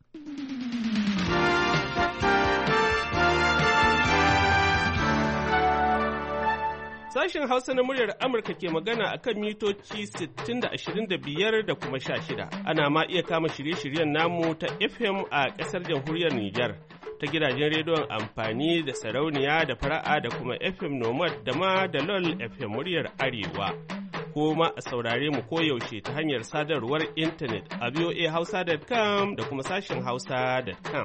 Sashen Hausa na muryar Amurka ke magana a kan mitoci 60 da 25 da kuma 16. Ana ma iya kama shirye-shiryen namu ta FM a ƙasar jamhuriyar Nijar, ta gidajen rediyon amfani da sarauniya da fara'a da kuma FM Nomad da ma da LOL FM muryar Arewa. Ko ma a saurare mu koyaushe ta hanyar sadarwar intanet a voahausa.com da kuma sashen hausa.com.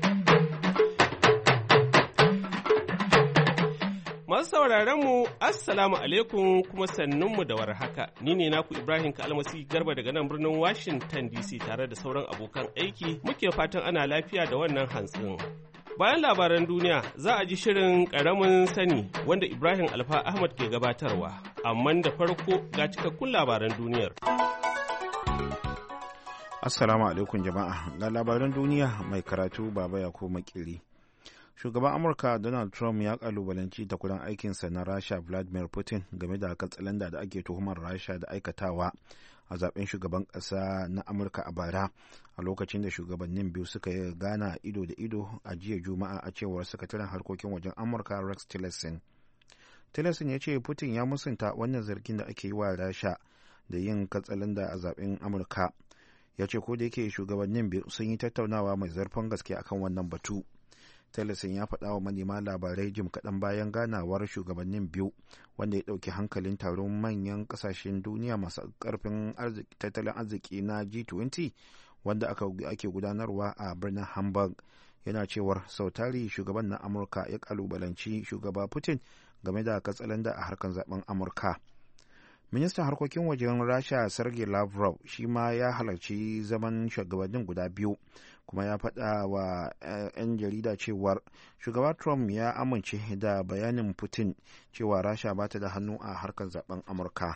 Masu sauraron mu Assalamu alaikum kuma sannunmu da warhaka. Ni ne naku Ibrahim Kalmasi Garba daga nan birnin Washington DC tare da sauran abokan aiki. Muke fatan ana lafiya da wannan hantsin. Bayan labaran duniya za a ji shirin ƙaramin sani wanda Ibrahim Alfa Ahmad ke gabatarwa. Amma da farko ga cikakkun labaran duniyar. Assalamu alaikum jama'a. Ga labaran duniya mai karatu Baba Yakubu Makiri. Shugaban Amurka Donald Trump ya kalubalanci takwaran aikinsa na Rasha Vladimir Putin game da katsalanda da ake tuhumar Rasha da aikatawa a zaben shugaban ƙasa na Amurka a bara, a lokacin da shugabannin biyu suka gana ido da ido a jiya Juma'a, a cewar sakataren harkokin wajen Amurka Rex Tillerson. Tillerson ya ce Putin ya musunta wannan zargin da ake yi wa Rasha da yin katsalanda a zaben Amurka. Ya ce ko da yake shugabannin biyu sun yi tattaunawa mai zarfin gaske akan wannan batu. Tillerson ya faɗa wa manema labarai jim kaɗan bayan ganawar shugabannin biyu, wanda ya ɗauki hankalin taron manyan ƙasashen duniya masu ƙarfin tattalin arziki na G20, wanda ake gudanarwa a birnin Hamburg. Yana cewar sautari shugaban na Amurka ya ƙalubalanci shugaba Putin game da katsalanda a harkar zaben Amurka. Ministan harkokin wajen Rasha Sergei Lavrov shi ma ya halarci zaman shugabannin guda biyu, kuma ya faɗa wa 'yan jarida cewar shugaba Trump ya amince da bayanin Putin cewa Rasha ba ta da hannu a harkar zaben Amurka.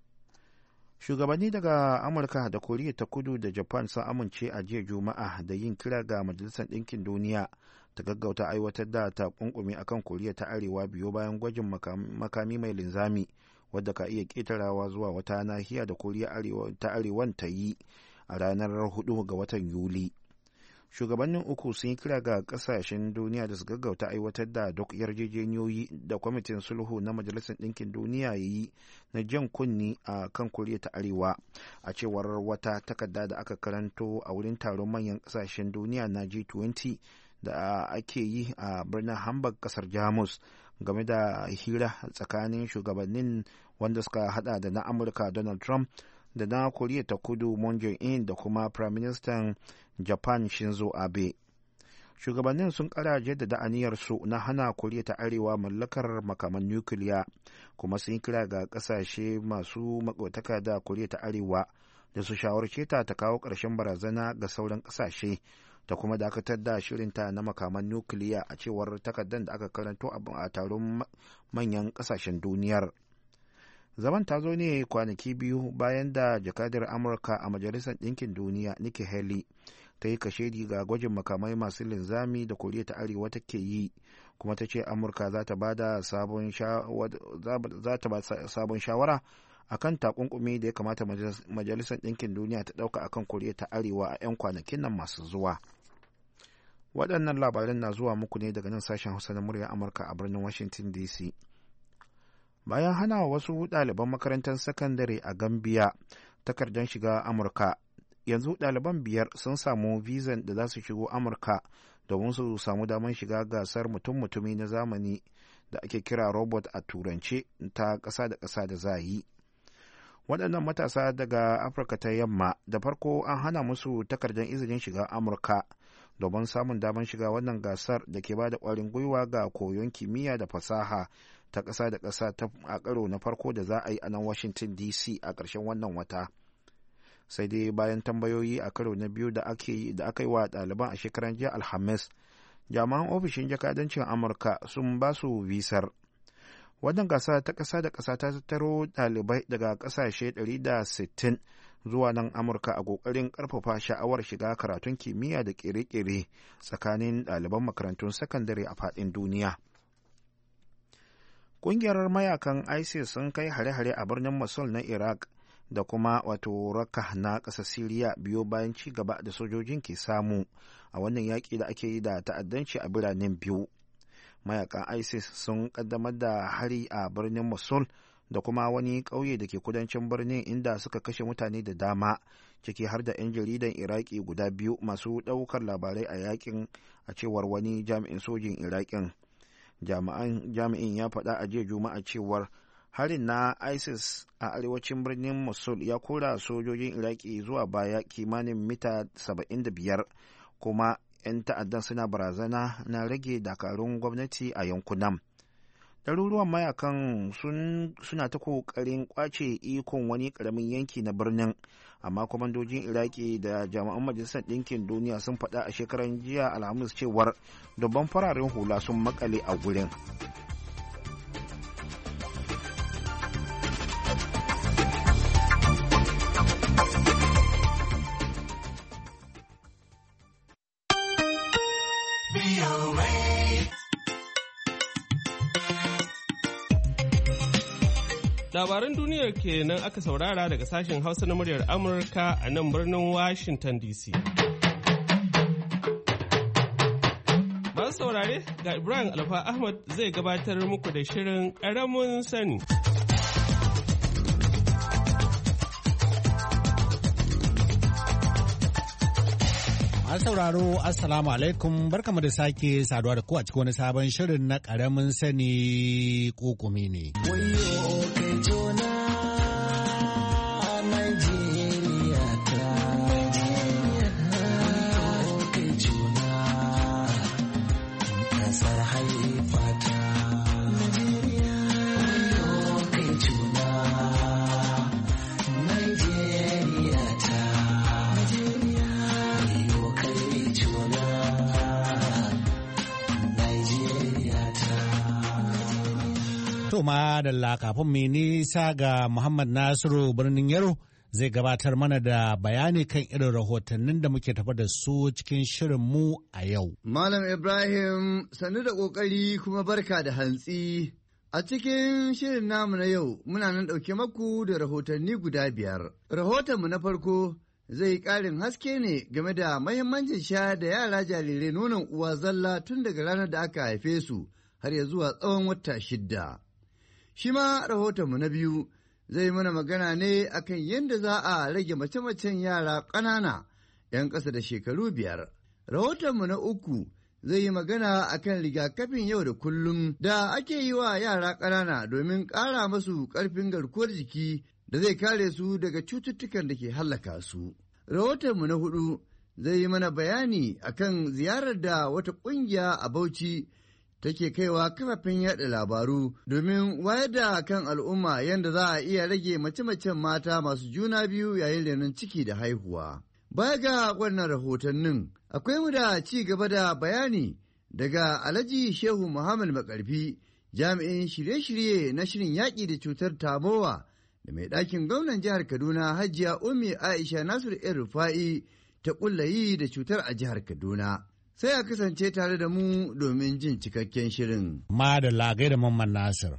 Shugabanni daga Amurka da Koriya ta Kudu da Japan sun amince a jiya Juma'a da yin kira ga Majalisar Ɗinkin Duniya ta gaggauta aiwatar da takunkumi akan Koriya ta Arewa biyo bayan gwajin makami mai linzami wadda ka iya ƙetarawa zuwa wata nahiya da Koriya ta Arewan ta yi a ranar 4 ga watan Yuli. Shugabannin uku sun yi kira ga kasashen duniya da su gaggauta aiwatar da duk yarjejeniyoyi da kwamitin sulhu na Majalisar Ɗinkin Duniya ya yi na jan kunni a kan Koriya ta Arewa, a cewar wata takarda da aka karanto a wurin taron manyan kasashen duniya na G20 da ake yi a birnin Hamburg, kasar Jamus, game da hira tsakanin shugabannin wanda suka hada da na Amurka Donald Trump da na Koriya ta Kudu Moon Jae-in da kuma Prime Minister Japan Shinzo Abe. Shugabannin sun kara jaddada aniyarsu na hana Koriya ta Arewa mallakar makaman nukiliya, kuma sun kira ga kasashe masu makotaka da Koriya ta Arewa da su shawarce ta kawo ƙarshen barazana ga sauran kasashe ta kuma dakatar da shirinta na makaman nukiliya, a cewar takardar da aka karanto a taron manyan kasashen duniyar. Zaman ta zo ne kwanaki biyu bayan da jakadar Amurka a Majalisar Ɗinkin Duniya Nikki Haley ta yi kashedi ga gwajin makamai masu linzami da Koriya ta Arewa take yi, kuma ta ce Amurka za ta ba sabon shawara akan takunkumi da ya kamata Majalisar Ɗinkin Duniya ta ɗauka akan Koriya ta Arewa a 'yan kwanakin nan masu zuwa. Waɗannan labaran na zuwa muku ne daga nan sashen Hausa na muryar Amurka a birnin Washington DC. Bayan hana wasu ɗaliban makarantar sakandare a Gambia takardar shiga Amurka, yanzu ɗaliban 5 sun samu vizan da za su shigo Amurka domin su samu damar shiga gasar mutum-mutumi na zamani da ake kira robot a turance ta ƙasa da ƙasa da za yi. Waɗannan matasa daga Afirka ta yamma da farko an hana musu takardar izinin shiga Amurka domin samun damar shiga wannan gasar da ke ba da ƙwarin gwiwa ga koyon kimiyya da fasaha ta ƙasa da ƙasa a karo na farko da za a yi a nan Washington DC a ƙarshen wannan wata. Sai dai bayan tambayoyi a karo na biyu da aka yi wa ɗaliban a shekaran jiya Alhamis, jami'an ofishin jakadancin Amurka sun ba su visar. Wannan gasa ta ƙasa da ƙasa ta tattaro ɗalibai daga ƙasashe 160 zuwa nan Amurka a ƙoƙarin ƙarfafa sha'awar shiga karatun kimiyya da ƙere-ƙere tsakanin ɗaliban makarantun sakandare a faɗin duniya. Ƙungiyar mayakan ISIS sun kai hare-hare a birnin Mosul na Iraq da kuma wato raka na ƙasar Siriya biyo bayan ci gaba da sojojin ke samu a wannan yaƙi da ake yi da ta'addanci a biranen biyu. Mayakan ISIS sun ƙaddamar da hari a birnin Mosul da kuma wani ƙauye da ke kudancin birnin inda suka kashe mutane da dama, ciki har da 'yan jaridan Iraki guda biyu masu ɗaukar labarai a yakin, a cewar wani jami'in sojin Iraƙin. Jami'in ya faɗa a jiya Juma'a cewar harin na ISIS a arewacin birnin Mosul ya kora sojojin Iraki zuwa baya kimanin mita 75, kuma 'yan ta'addan suna barazana na rage dakarun gwamnati a yankunan. Ɗaruruwan mayakan suna ta ƙoƙarin ƙwace ikon wani ƙaramin yanki na birnin, amma kwamandojin Iraki da jami'an Majalisar Ɗinkin Duniya sun faɗa a shekaran jiya Alhamis cewar dubban fararen hula sun makale a gurin. Labaran duniyar kenan aka saurara daga sashen Hausa na muryar Amurka a nan birnin Washington DC. Masu saurare, ga Ibrahim Alfa Ahmad zai gabatar muku da shirin ƙaramin sani. An sauraro Assalamu alaikum, barkamu da sake saduwa da ku a cikin wani sabon shirin na ƙaramin sani kokumi ne. To ma da kafin mai nisa ga Muhammad Nasiru birnin Yaro zai gabatar mana da bayani kan irin rahotannin da muke tafa da su cikin shirin mu a yau. Malam Ibrahim sannu da ƙoƙari kuma barka da hantsi. A cikin shirin namu na yau muna nan ɗauke maku da rahotanni guda 5. Rahotonmu na farko zai ƙarin haske ne game da mahimmancin sha da yara jarirai nonon uwa zalla tun daga ranar da aka haife su har ya zuwa tsawon wata 6. Shi ma rahotonmu na biyu zai mana magana ne akan yadda za a rage mace-macen yara ƙanana 'yan ƙasa da shekaru 5. Rahotonmu na uku zai yi magana akan rigakafin yau da kullum da ake yi wa yara ƙanana domin ƙara masu ƙarfin garkuwar jiki da zai kare su daga cututtukan da ke hallaka su. Rahotonmu na hudu zai yi mana bayani akan ziyarar da wata ƙungiya a Bauchi take kaiwa kafafen yada labaru domin wayar da kan al'umma yadda za a iya rage mace-macen mata masu juna biyu yayin renon ciki da haihuwa. Baya ga wannan rahotannin, akwai mu da ci gaba da bayani daga Alhaji Shehu Muhammad Makarfi, jami'in shirye-shirye na shirin yaƙi da cutar tamowa da mai ɗakin gwamnan jihar Kaduna Hajiya Ummi Aisha Nasiru ‘yan Rufa'i ta ƙullayi da cutar a jihar Kaduna. Sai a kasance tare da mu domin jin cikakken shirin. Ma da lagai da Mamman Nasir.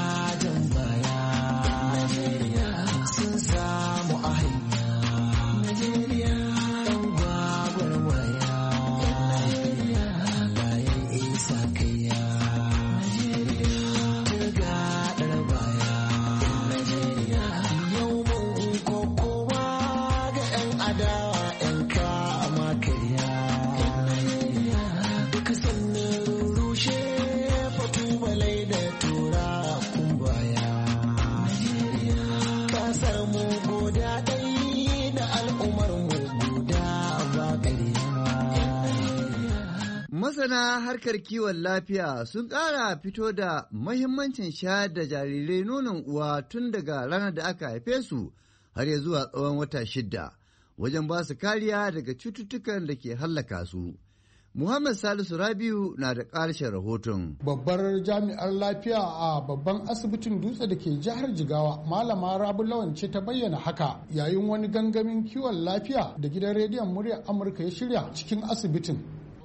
Masana harkar kiwon lafiya sun ƙara fito da mahimmancin shayar da jarirai nonon uwa tun daga ranar da aka haife su har ya zuwa tsawon wata 6 wajen ba su kariya daga cututtukan da ke hallaka su. Muhammad Salisu Rabiu na da ƙarshen rahoton. Babbar jami'ar lafiya a babban asibitin Dutse da ke jihar Jigawa, Malama Rabu Lawan ce ta bayyana haka yayin wani gangamin kiwon lafiya da gidan rediyon muryar Amurka ya shirya cikin asibitin.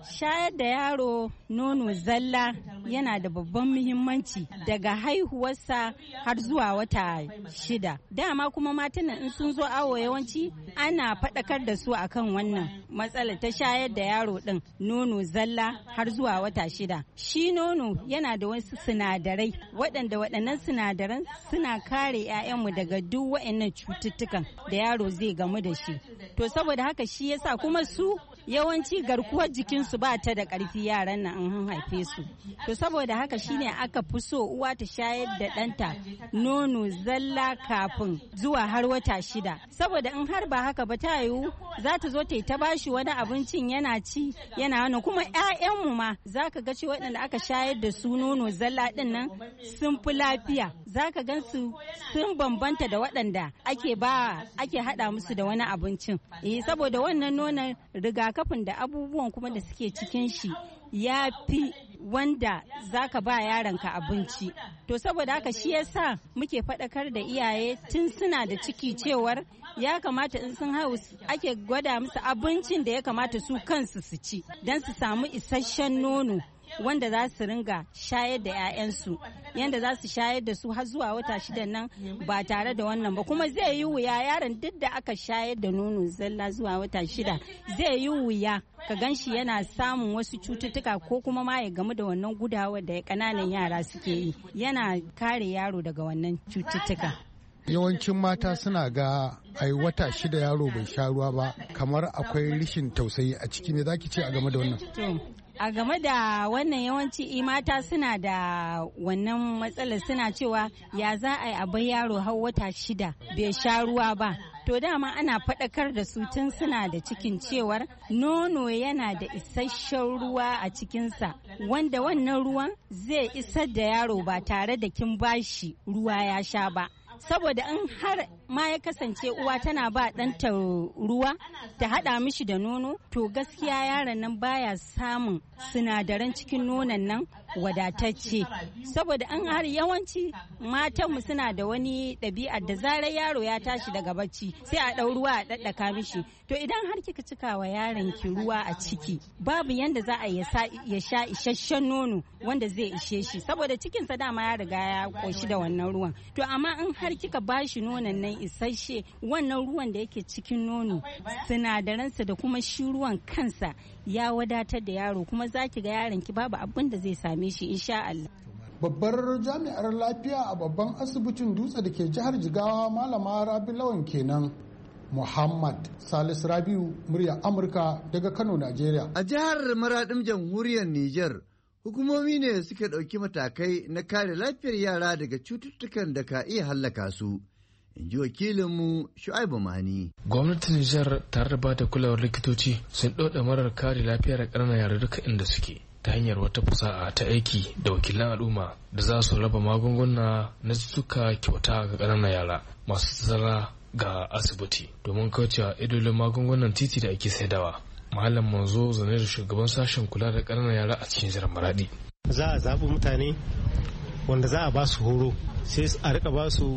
shayar da yaro nono zalla yana da babban muhimmanci daga haihuwarsa har zuwa wata 6. Dama kuma matan in sun zo awo yawanci ana faɗakar da su akan wannan matsalar ta shayar da yaro ɗin nono zalla har zuwa wata 6. Shi nono yana da wasu sinadarai waɗannan sinadaran suna kare 'ya'yanmu daga duk waɗannan cututtukan da yaro zai gamu da shi. To saboda haka shi yasa kuma su yawanci garkuwar jikinsu ba ta da ƙarfi yaran nan an haife su. To saboda haka shine aka fi so uwa ta shayar da ɗanta nono zalla kafin zuwa har wata 6. Saboda in har ba haka ba ta yiwu za ta zo ta yi ta bashi wani abincin yana ci yana wani kuma 'ya'yanmu ma za ka ga ce waɗanda aka shayar da su nono zalla ɗin nan sun fi lafiya. Za ka gan su sun bambanta da waɗanda ake haɗa musu da wani abincin. Saboda wannan nonon rigakafin da abubuwan kuma da suke cikin shi ya fi wanda zaka ba yaronka abinci. To saboda haka shi yasa muke faɗakar da iyaye tun suna da ciki cewar ya kamata in sun haihu ake gwada musu abincin da ya kamata su kansu su ci don su samu isasshen nono wanda za su ringa shayar da 'ya'yansu yanda za su shayar da su har zuwa wata 6 nan ba tare da wannan ba. Kuma zai yi wuya yaron duk da aka shayar da nono zalla zuwa wata 6 zai yi wuya ka gan shi yana samun wasu cututtuka ko kuma ma ya gamu da wannan gudawa da ƙananan yara suke yi. Yana kare yaro daga wannan cututtuka. Yawancin mata suna ga ai wata 6 yaro bai sha ruwa ba kamar akwai rishin tausayi a ciki. Me zaki ce a game da wannan? A game da wannan yawanci mata suna da wannan matsalar, suna cewa ya za a yi a bar yaro har wata 6 bai sha ruwa ba. To dama ana faɗakar da su tun suna da cikin cewar nono yana da isasshen ruwa a cikinsa wanda wannan ruwan zai isar da yaro ba tare da kin bashi ruwa ya sha ba. Saboda in har ma ya kasance uwa tana ba ɗanta ruwa ta haɗa mishi da nono, to gaskiya yaron nan baya samun sinadaran cikin nonon nan wadatacce. Saboda an har yawanci matanmu suna da wani ɗabi'ar da zarar yaro ya tashi daga bacci sai a ɗau ruwa a ɗaɗɗaka mishi. To idan har kika cika wa yaron ki ruwa a ciki babu yanda za a ya sha isasshen nono wanda zai ishe shi, saboda cikinsa dama ya riga ya ƙoshi da wannan ruwan. To amma in har kika bashi nonon nan isasshe, wannan ruwan da yake cikin nono sinadaransa da kuma shi ruwan kansa ya wadatar da yaro, kuma za ki ga yaron ki babu abin da zai same shi insha Allah. Babbar jami'ar lafiya a babban asibitin Dutse da ke jihar Jigawa Malama Rabi Lawan kenan. Muhammad Salisu Rabiu, murya Amurka daga Kano, Najeriya. A jihar Maradin jamhuriyar Nijar, hukumomi ne suka ɗauki matakai na kare lafiyar yara daga cututtukan da ka iya hallaka su. In ji wakilinmu Shu'aibu Mani. Gwamnatin Nijar tare da bada kulawar likitoci sun ɗauɗa marar kare lafiyar ƙananan yara duka inda suke ta hanyar wata fasaha ta aiki da wakilan al'umma da za su raba magunguna na cututtuka kyauta ga ƙananan yara masu tsara ga asibiti domin kaucewa idolin magungunan titi da ake saidawa. Malam Manzo zane da shugaban sashen kula da ƙananan yara a cikin jihar Maradi. Za a zaɓi mutane wanda za a ba su horo, sai a rika ba su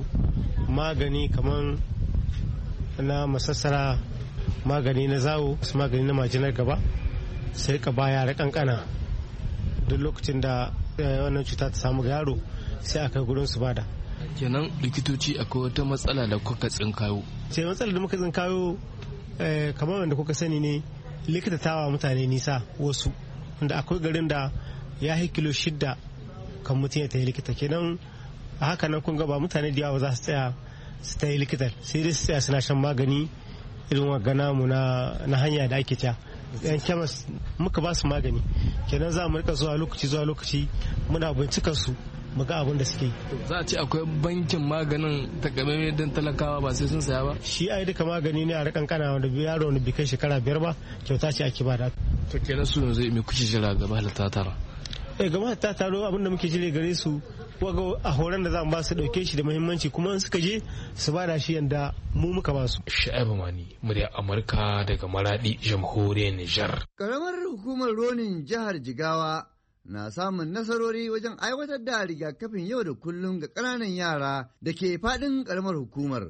magani kamar na masassara, magani na zawo, magani na majinar gaba, sai ka ba yara kankana. Duk lokacin da wannan cuta ta samu ga yaro sai aka gurin su bada. Kenan likitoci akwai wata matsala da kuka tsinkayo? Sai matsalar da muka tsinkayo kamar wanda kuka sani ne, likita tawa mutane nisa wasu, wanda akwai garin da ya yi kilo 6 kan mutum ya ta yi likita. Kenan a haka nan kun ga ba mutane da yawa za su tsaya su ta yi likitar, sai dai su tsaya suna shan magani irin wagana mu na hanya da ake ca yan kemis muka ba su magani. Kenan za mu rika zuwa lokaci muna bincikar su mu ga abin da suke. Za a ce akwai bankin maganin takamaimai don talakawa ba sai sun saya ba? Shi ai duka magani ne a rikan kana wanda yaro wanda bai kai shekara 5 ba kyauta ce ake ba da. To kenan su yanzu me kuke jira gaba da tatara? Gaba ta taro abin da muke jire gare su waga a horon da za mu ba su dauke shi da muhimmanci, kuma in suka je su bada shi yanda mu muka ba su. Shu'aibu Mani, murya Amurka daga Maradi, jamhuriyar Nijar. Karamar hukumar Ronin jihar Jigawa na samun nasarori wajen aiwatar da rigakafin yau da kullum ga ƙananan yara da ke faɗin karamar hukumar,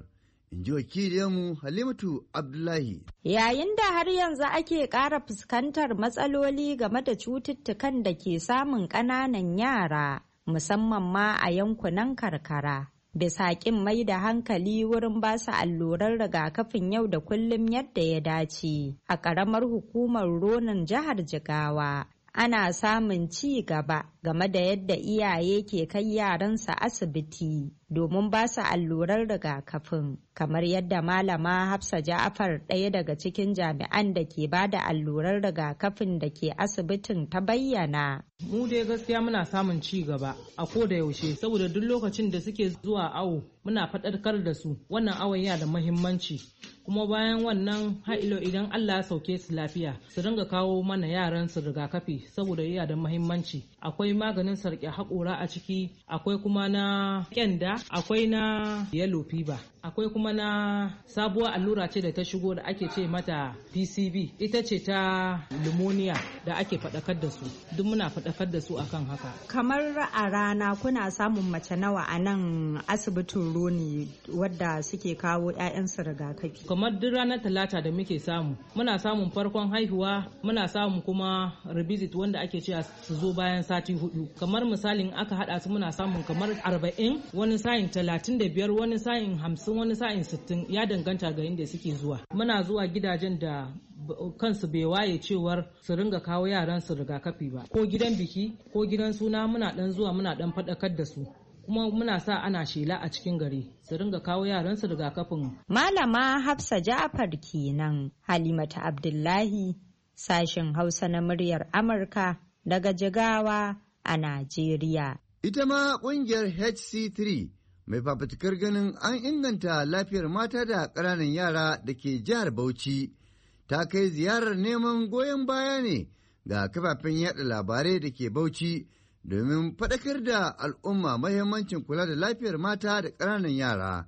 in ji wakiliyarmu Halimatu Abdullahi. Yayin da har yanzu ake ƙara fuskantar matsaloli game da cututtukan da ke samun ƙananan yara, musamman ma a yankunan karkara. Bisa ƙin mai da hankali wurin ba su alluran rigakafin yau da kullum yadda ya dace a ƙaramar hukumar Ronin jihar Jigawa. Ana samun ci gaba game da yadda iyaye ke kai yaransa asibiti domin ba su allurar rigakafin, kamar yadda Malama Hafsa Ja'afar, ɗaya daga cikin jami'an da ke ba da allurar rigakafin da ke asibitin, ta bayyana. Mu dai gaskiya muna samun ci gaba a koda yaushe, saboda duk lokacin da suke zuwa awo muna faɗakar da su wannan awon yana da muhimmanci. Kuma bayan wannan ha'ilo idan Allah ya sauke su lafiya su dinga kawo mana yaran su rigakafi saboda yana da muhimmanci. Akwai maganin sarƙe haƙora a ciki, akwai kuma na ƙyanda, akwai na yellow fever, akwai kuma na sabuwar allura ce da ta shigo da ake ce mata PCV, ita ce ta pneumonia da ake faɗakar da su. Duk muna faɗakar da su akan haka. Kamar a rana kuna samun mace nawa a nan asibitin Roni wadda suke kawo 'ya'yansu rigakafi? Kamar duk ranar Talata da muke samu, muna samun farkon haihuwa, muna samun kuma revisit wanda ake cewa su zo bayan sati 4. Kamar misalin aka hada su muna samun kamar 40, wani sa'in 35, wani sa'in 50, wani sa'in 60, ya danganta ga inda suke zuwa. Muna zuwa gidajen da kansu bai waye cewar su ringa kawo yaran su rigakafi ba, ko gidan biki ko gidan suna muna dan zuwa muna dan faɗakar da su. Kuma muna sa ana shela a cikin gari su ringa kawo yaransu rigakafin. Malama Hafsa Ja'afar kenan. Halimatu Abdullahi, sashen Hausa na muryar Amurka daga Jigawa a Najeriya. Ita ma ƙungiyar HC3 mai fafutukar ganin an inganta lafiyar mata da ƙananan yara da ke jihar Bauchi ta kai ziyarar neman goyon baya ne ga kafafen yada labarai da ke Bauchi domin faɗakar da al'umma mahimmancin kula da lafiyar mata da ƙananan yara.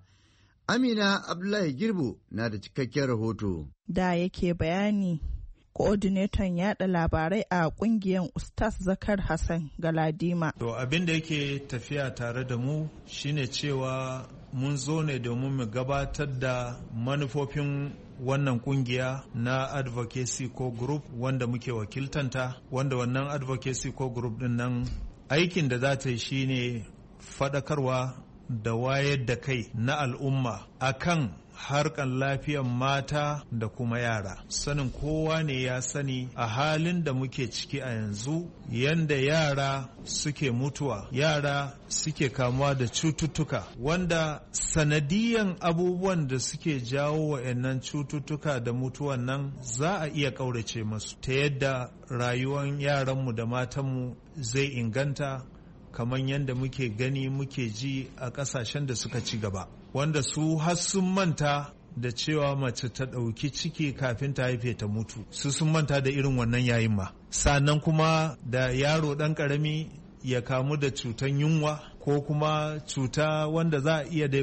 Amina Abdullahi Girbo na da cikakken rahoto. Da yake bayani, koordinaton yada labarai a ƙungiyar Ustaz Zakar Hassan Galadima. To abin da yake tafiya tare da mu shine cewa mun zo ne domin mu gabatar da manufofin wannan kungiya na advocacy ko group wanda muke wakiltanta, wanda wannan advocacy ko group din nan aikin da za ta yi shine faɗakarwa da wayar da kai na al'umma akan harkan lafiyar mata da kuma yara. Sanin kowa ne ya sani a halin da muke ciki a yanzu, yanda yara suke mutuwa, yara suke kamuwa da cututtuka, wanda sanadiyan abubuwan da suke jawo wa'annan cututtuka da mutuwan nan za a iya ƙaurace masu ta yadda rayuwar yaranmu da matanmu zai inganta kamar yadda muke gani muke ji a ƙasashen da suka ci gaba, wanda su har sun manta da cewa mace ta ɗauki ciki kafin ta haife ta mutu, su sun manta da irin wannan yayin ma. Sannan kuma da yaro ɗan ƙarami ya kamu da cutan yunwa ko kuma cuta wanda za a iya dai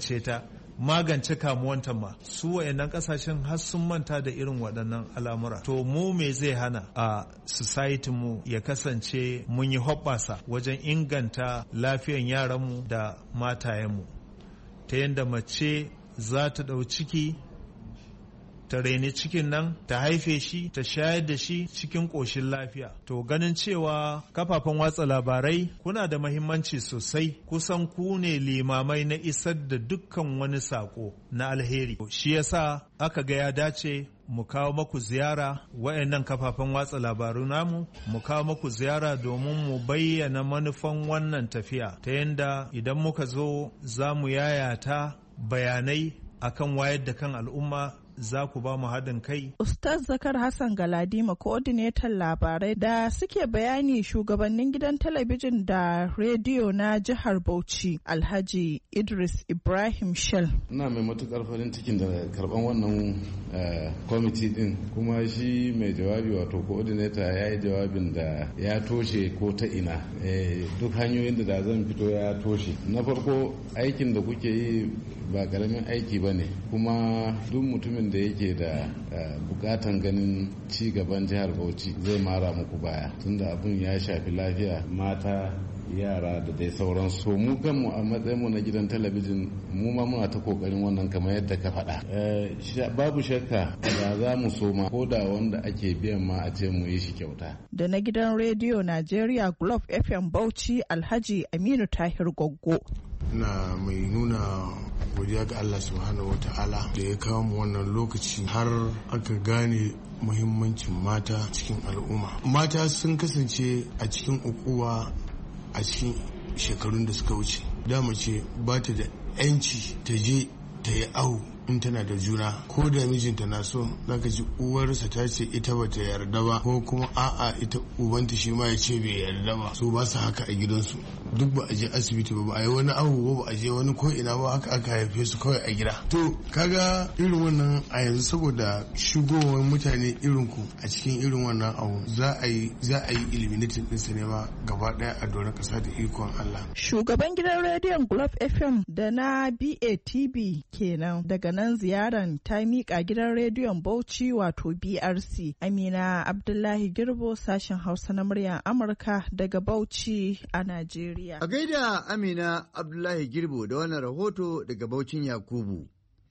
magance kamuwanta ma, su wayannan kasashen har sun manta da irin waɗannan al'amura. To mu me zai hana a society mu ya kasance mun yi hoɓɓasa wajen inganta lafiyan yaranmu da matayenmu ta yadda mace za ta ɗau ciki, ta raini cikin nan, ta haife shi, ta shayar da shi cikin ƙoshin lafiya. To ganin cewa kafafen watsa labarai kuna da mahimmanci sosai, kusan ku ne limamai na isar da dukkan wani saƙo na alheri. Shi yasa aka ga ya dace mu kawo maku ziyara wayannan kafafen watsa labaru namu, mu kawo maku ziyara domin mu bayyana manufan wannan tafiya ta yadda idan muka zo za mu yayata bayanai akan wayar da kan al'umma, za ku ba mu haɗin kai. Ustaz Zakar Hassan Galadima, coordinator labarai da suke bayani shugabannin gidan talabijin da rediyo na jihar Bauchi, Alhaji Idris Ibrahim Shell. Ina mai matukar farin cikin da karban wannan kwamiti din, kuma shi mai jawabi wato coordinator ya yi jawabin da ya toshe ko ta ina. Duk hanyoyin da zan fito ya toshe. Na farko, aikin da kuke yi ba karamin aiki ba ne, kuma duk mutumin da yake da bukatan ganin ci gaban jihar Bauchi zai mara muku baya, tunda abun ya shafi lafiya mata, yara da dai sauransu. Mu kanmu a matsayinmu na gidan talabijin mu ma muna ta kokarin wannan kamar yadda ka faɗa. Babu shakka da za mu soma ko da wanda ake biyan ma a ce mu yi shi kyauta. Da na gidan rediyo Najeriya Globe FM Bauchi Alhaji Aminu Tahir Goggo. Na mai nuna godiya ga Allah subhanahu wa ta'ala da ya kawo mu wannan lokaci har aka gane muhimmancin mata cikin al'umma. Mata sun kasance a cikin ukuwa a cikin shekarun da suka wuce. Da mace ba ta da 'yanci ta je ta yi awo in tana da juna, ko da mijinta na so zaka ji uwarsa ta ce ita bata yarda ba, ko kuma a'a ita ubanta shi ma ya ce bai yarda ba. So ba su haka a gidansu, duk ba a je asibiti ba a yi wani awo ba a je wani ko ina ba, haka aka haife su kawai a gida. To kaga irin wannan a yanzu saboda shigowar mutane irin ku a cikin irin wannan awo za a yi eliminating din sinema gaba daya a doron kasa da ikon Allah. Shugaban gidan rediyon Globe FM da na BATB kenan. Daga nan ziyaran ta miƙa gidan rediyon Bauchi wato BRC. Amina Abdullahi Girbo, sashen Hausa na muryar Amurka daga Bauchi a Najeriya. A gaida Amina Abdullahi Girbo da wannan rahoto daga Baucin Yakubu.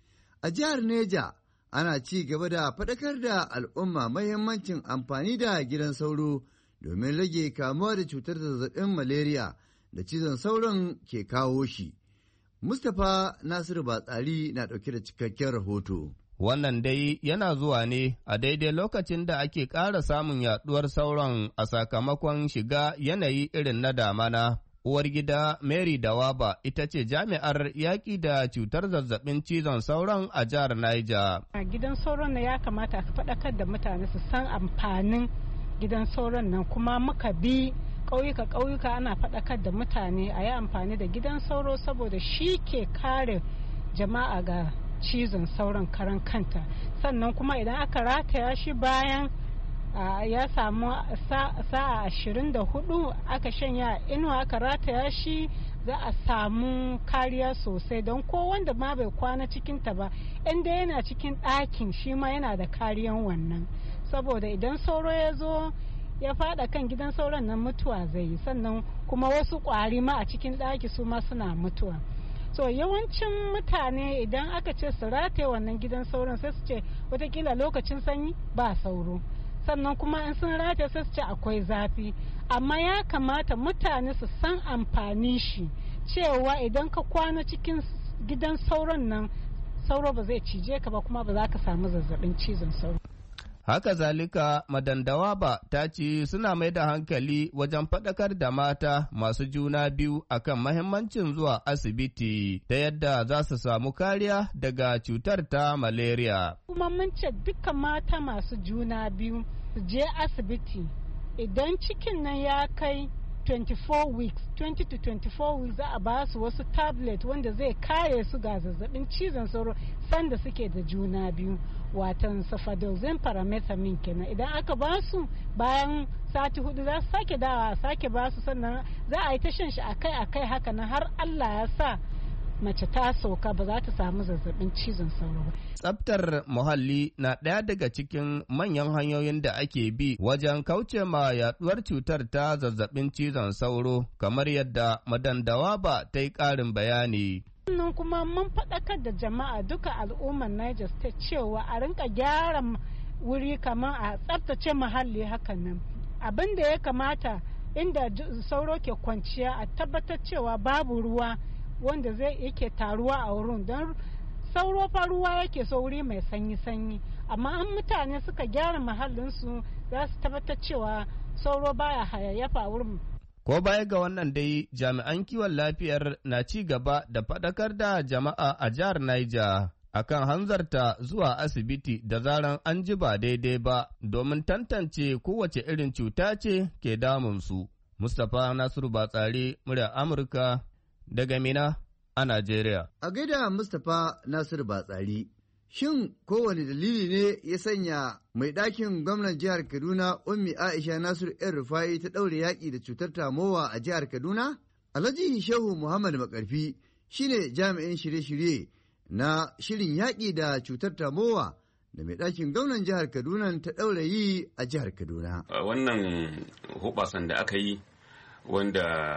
A jihar Neja ana ci gaba da faɗakar da al'umma mahimmancin amfani da gidan sauro domin rage kamuwa da cutar zazzabin malaria da cizon sauron ke kawo shi. Mustapha Nasiru Batsari na ɗauke da cikakken rahoto. Wannan dai yana zuwa ne a daidai lokacin da ake ƙara samun yaɗuwar sauron a sakamakon shiga yanayi irin na damana. Uwar gida Mary Dawaba ita ce jami'ar yaƙi da cutar zazzabin cizon sauron a jihar Niger. Gidan sauron na ya kamata a faɗakar da mutane su san amfanin gidan sauron nan, kuma muka bi ƙauyuka ana faɗakar da mutane a yi amfani da gidan sauro saboda shi ke kare jama'a ga cizon sauron karan kanta. Sannan kuma idan aka rataya shi bayan ya samu sa'a 24 aka shanya inuwa aka rataya shi, za a samu kariya sosai, don ko wanda ma bai kwana cikinta ba inda yana cikin ɗakin shi ma yana da kariyan wannan, saboda idan sauro ya zo ya fada kan gidan sauron nan mutuwa zai yi. Sannan kuma wasu ƙwari ma a cikin ɗaki su ma suna mutuwa. So yawancin mutane idan aka ce su rataye wannan gidan sauron sai su ce watakila lokacin sanyi ba sauro, sannan kuma in sun rataye sai su ce akwai zafi. Amma ya kamata mutane su san amfani shi, cewa idan ka kwana cikin gidan sauron nan sauro ba zai cije ka ba, kuma ba za ka samu zazzabin cizon sauro. Haka zalika, Madandawa ba ta ce suna mai da hankali wajen faɗakar da mata masu juna biyu akan mahimmancin zuwa asibiti ta yadda za su samu kariya daga cutar ta malaria. Kuma mun ce dukkan mata masu juna biyu su je asibiti idan cikin nan ya kai 24 weeks 20 to 24 weeks za a ba su wasu tablet wanda zai kare su ga zazzabin cizon sauro sanda suke da juna biyu, watan sulfadoxine paramethamine kenan. Idan aka ba su bayan sati 4 za su sake dawa sake ba su, sannan za a yi ta shan shi akai haka nan har Allah ya sa mace ta sauka ba za ta samu zazzabin cizon sauro ba. Tsaftar muhalli na ɗaya daga cikin manyan hanyoyin da ake bi wajen kauce ma yaduwar cutar ta zazzabin cizon sauro, kamar yadda Madandawa ba ta yi ƙarin bayani. Sannan kuma mun faɗakar da jama'a duka al'ummar Niger State cewa a rinka gyara wuri, kamar a tsaftace muhalli hakan nan. Abin da ya kamata inda sauro ke kwanciya a tabbatar cewa babu ruwa wanda yake taruwa a wurin, don sauro fa ruwa yake so, wuri mai sanyi-sanyi. Amma an mutane suka gyara mahallinsu za su tabbatar cewa sauro baya hayayyafa a wurin. Ko baya ga wannan dai, jami'an kiwon lafiyar na ci gaba da faɗakar da jama'a a jihar Niger akan hanzarta zuwa asibiti da zaran an ji ba daidai ba domin tantance kowace irin cuta ce ke damunsu. Mustapha Nasiru Batsari, muryar Amurka daga Mina a Najeriya. A gaida Mustapha Nasiru Batsari, shin kowane dalili ne ya sanya mai ɗakin gwamnan jihar Kaduna Ummi Aisha Nasiru ‘yan Rufai ta ɗaure yaƙi da cutar tamowa a jihar Kaduna? Alhaji Shehu Muhammad Makarfi shine jami'in shirye-shirye na shirin yaƙi da cutar tamowa da mai ɗakin gwamnan jihar Kaduna ta ɗaure yi a jihar Kaduna. Wannan hoɓasan da aka yi wanda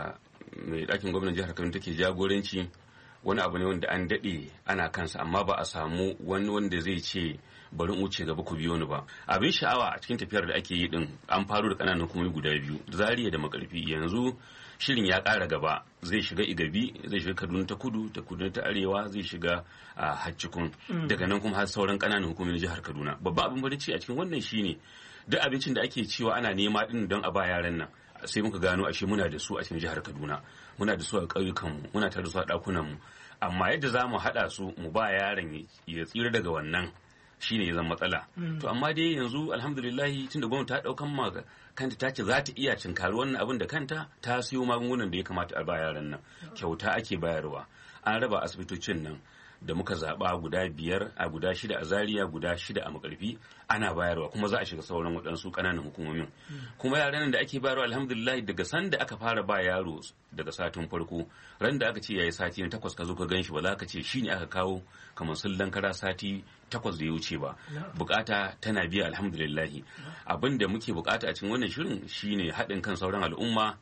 mai ɗakin gwamnan jihar Kaduna take jagoranci wani abu ne wanda an daɗe ana kansa amma ba a samu wani wanda zai ce bari in wuce gaba ku biyo ni ba. Abin sha'awa a cikin tafiyar da ake yi din an faro da ƙananan hukumomi guda biyu, Zaria da Makarfi. Yanzu shirin ya ƙara gaba, zai shiga Igabi, zai shiga Kaduna ta Kudu, ta Kudu ta Arewa, zai shiga Haccikun, daga nan kuma har sauran ƙananan hukumomin jihar Kaduna. Babban abin bari ce a cikin wannan shine duk abincin da ake cewa ana nema din don a ba yaran nan, sai muka gano ashe muna da su a cikin jihar Kaduna, muna da su a ƙauyukanmu, muna tare da su a ɗakunanmu, amma yadda za mu haɗa su mu ba yaron ya tsira daga wannan shine ya zama matsala. To amma dai yanzu alhamdulillahi tunda gwamnati ta ɗaukan ma kanta ta ce za ta iya cinkari wannan abin da kanta, ta siyo magungunan da ya kamata a ba yaran nan, kyauta ake bayarwa. An raba asibitocin nan da muka zaɓa guda 5 a guda 6 a Zaria, guda 6 a Makarfi, ana bayarwa, kuma za a shiga sauran waɗansu ƙananan hukumomin. Kuma yaran da ake bayarwa alhamdulillah daga sanda aka fara ba yaro daga satin farko, ran da aka ce yayi sati 8 ka zo ka ganshi ba za ka ce shine aka kawo kamar sullan kara sati 8 da ya wuce ba. Bukata tana biya alhamdulillah. Abin da muke bukata a cikin wannan shirin shine haɗin kan sauran al'umma,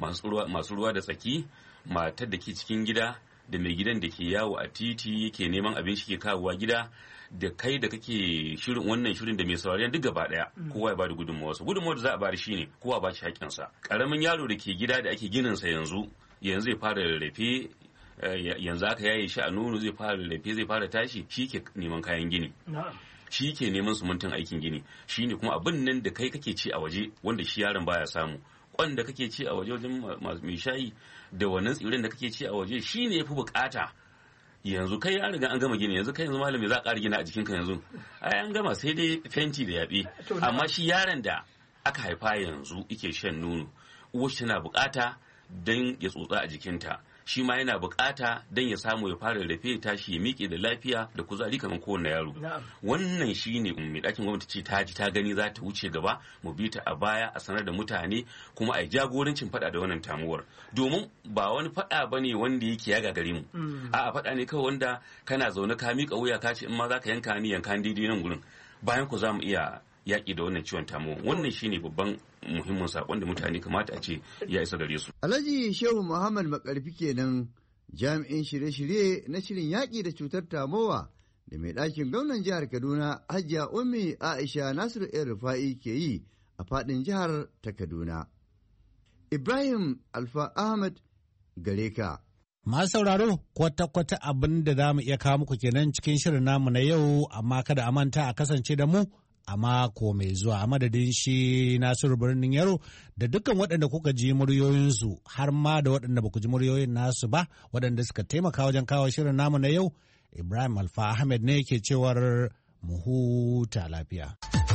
masu ruwa da tsaki, matar da ke cikin gida da mai gidan da ke yawo a titi yake neman abin shi ke kawowa gida, da kai da kake shirin wannan shirin da mai saurari duk gaba daya kowa ya bada gudunmawarsa. Gudunmawar da za a bada shine kowa ba shi haƙƙinsa. Karamin yaro da ke gida da ake ginin sa yanzu zai fara rarrafe, yanzu aka yaye shi a nono, zai fara rarrafe, zai fara tashi, shi ke neman kayan gini, shi ke neman sumuntin aikin gini, shine kuma abin nan da kai kake ci a waje wanda shi yaron baya samu. Kwan da kake ci a waje wajen mai shayi da wannan tsirin da kake ci a waje shi ne ya fi bukata. Yanzu kai an riga an gama gini, yanzu kai yanzu malami za a ƙara gina a jikinka yanzu, ai an gama sai dai fenti da yaɓe. Amma shi yaron da aka haifa yanzu ike shan nono, uwar tana bukata don ya tsotsa a jikinta, shi ma yana bukata don ya samu ya fara rafe, ya tashi ya miƙe da lafiya da kuzari kamar kowane yaro. Wannan shi ne mai ɗakin gwamnati ce ta ji ta gani za ta wuce gaba, mu bi ta a baya a sanar da mutane kuma a yi jagorancin faɗa da wannan tamuwar. Domin ba wani faɗa ba ne wanda yake ya gagare mu, a'a faɗa ne kawai wanda kana zaune ka miƙa wuya ka ce in ma za ka yanka ni yanka daidai nan gurin, bayan ku za mu iya yaƙi da wannan ciwon tamuwa. Wannan shine babban muhimmin saƙon da mutane kamata a ce ya isa gare su. Alhaji Shehu Muhammad Makarfi kenan, jami'in shirye-shirye na shirin yaƙi da cutar tamowa da mai ɗakin gwamnan jihar Kaduna Hajiya Ummi Aisha Nasiru ‘yan Rufa'i ke yi a faɗin jihar ta Kaduna. Ibrahim Alfa Ahmad gare ka. Masu sauraro kwata-kwata abin da za mu iya kawo muku kenan cikin shirin namu na yau, amma kada a manta a kasance da mu a mako mai zuwa. A madadin shi Nasiru Birnin Yaro da dukkan waɗanda kuka ji muryoyinsu, har ma da waɗanda ba ku ji muryoyin nasu ba, waɗanda suka taimaka wajen kawo shirin namu na yau, Ibrahim Alfa Ahmed ne ke cewar mu huta lafiya.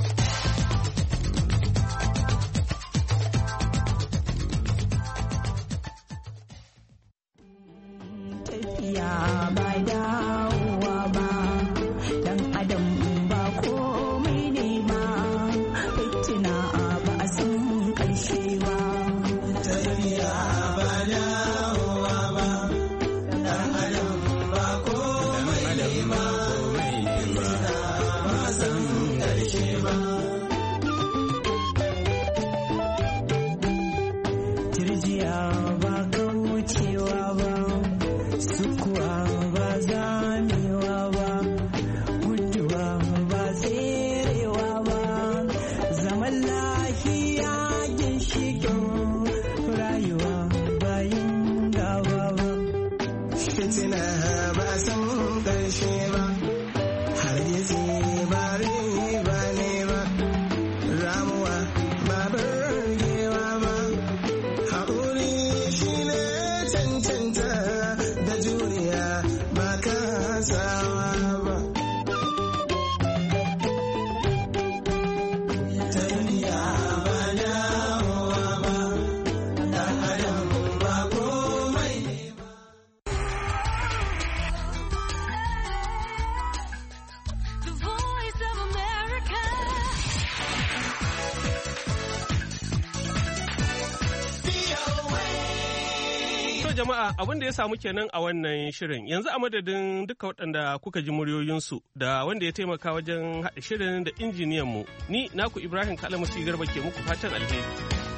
jama'a abin da ya samu kenan a wannan shirin. Yanzu a madadin duka waɗanda kuka ji muryoyinsu da wanda ya taimaka wajen haɗa shirin da injiniyanmu, ni naku Ibrahim Kalamusi Garba ke muku fatan alheri.